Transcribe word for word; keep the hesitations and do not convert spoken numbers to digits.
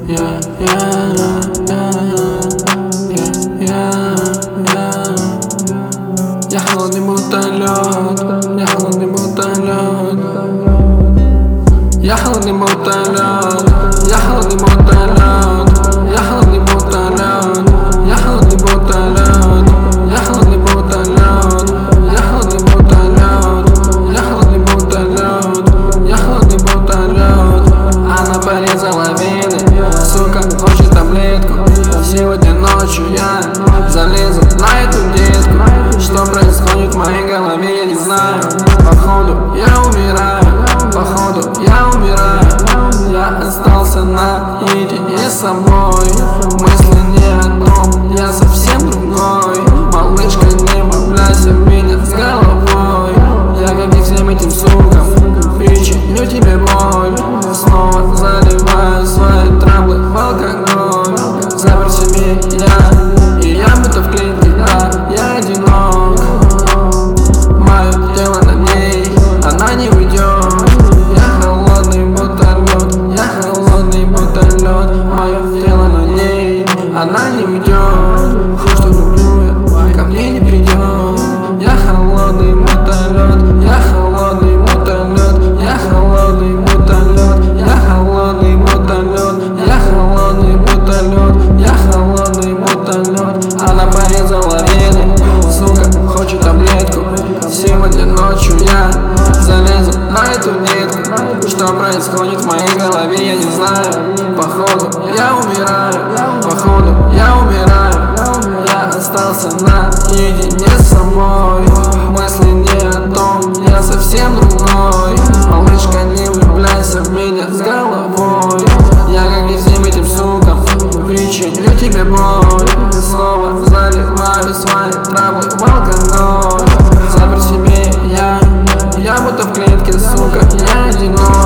я, я, я, я, я, я. Я холодный будто лед, я холодный будто лед. Я холодный будто лед, я холодный будто лед. Я холодный будто лед, я холодный будто лед. Я холодный будто лед, я холодный будто лед. Я холодный будто лед, я холодный будто лед. Она порезала вены, сука, хочет таблетку. Сегодня ночью я залезу на эту детку. Что происходит в моей голове, я не знаю. Походу я умираю, походу я умираю. Я остался наедине с собой. Мысли не о том, я совсем другой. Малышка, не влюбляйся в меня с головой. Я как и всем этим сукам причиню тебе боль. Снова заливаю свои траблы в алкоголь. Запер себе я, и я будто в клетке, да, я одинок. Мое тело на ней, она не уйдет. Я холодный будто лед, я холодный будто лед. Мое тело на ней, она не уйдет. Хоть что люблю я, ко мне не придет. Я холодный будто лед, я холодный будто лед. Я холодный будто лед, я холодный будто лед. Я холодный будто лед, я холодный будто лед. Она порезала вены, сука, хочет таблетку. Сегодня ночью я залезу на эту детку. Что происходит в моей голове, я не знаю. Походу я умираю, походу я умираю. Я остался наедине с собой. Мысли не о том, я совсем другой. Малышка, не влюбляйся в меня с головой. Я как и всем этим сукам причиню тебе боль. Снова заливаю свои траблы в алкоголь. Запер себе я, я будто в клетке, сука, я одинок.